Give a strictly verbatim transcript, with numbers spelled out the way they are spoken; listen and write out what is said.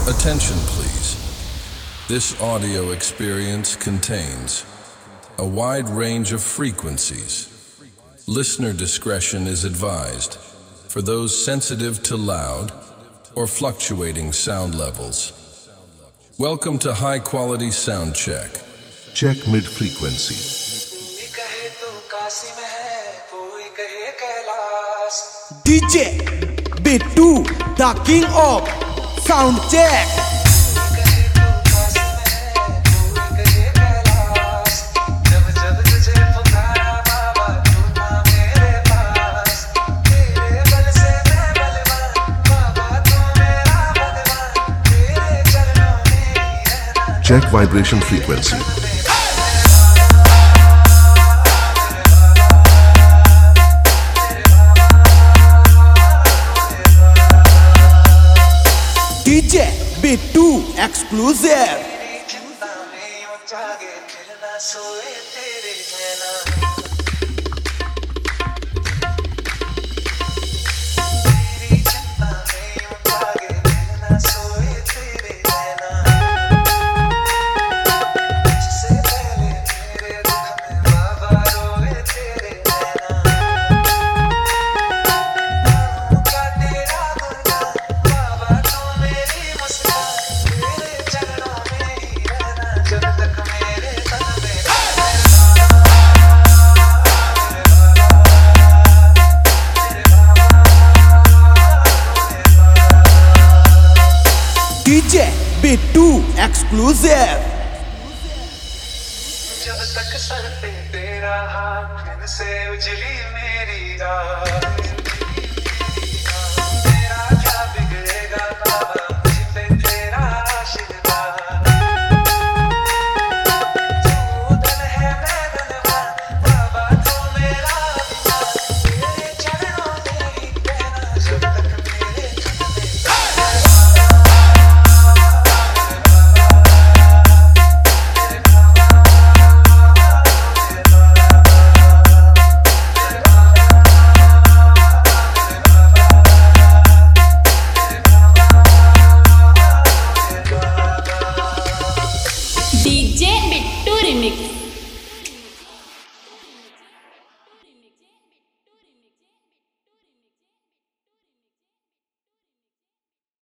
Attention, please. This audio experience contains a wide range of frequencies. Listener discretion is advised for those sensitive to loud or fluctuating sound levels. Welcome to High Quality Sound Check. Check mid frequency. D J Bittu, the king of sound check. Check vibration frequency. D J Bittu exclusive. D J Bittu exclusive. जब तक sir पे तेरा हाथ इनसे उजली मेरी रात तेरा क्या बिगड़ेगा बाबा मुझ पे तेरा आशीर्वाद तू धन है मैं धनवान बाबा तू मेरा तेरे चरणों में ही रहना जब तक मेरे D J Bittu Remix.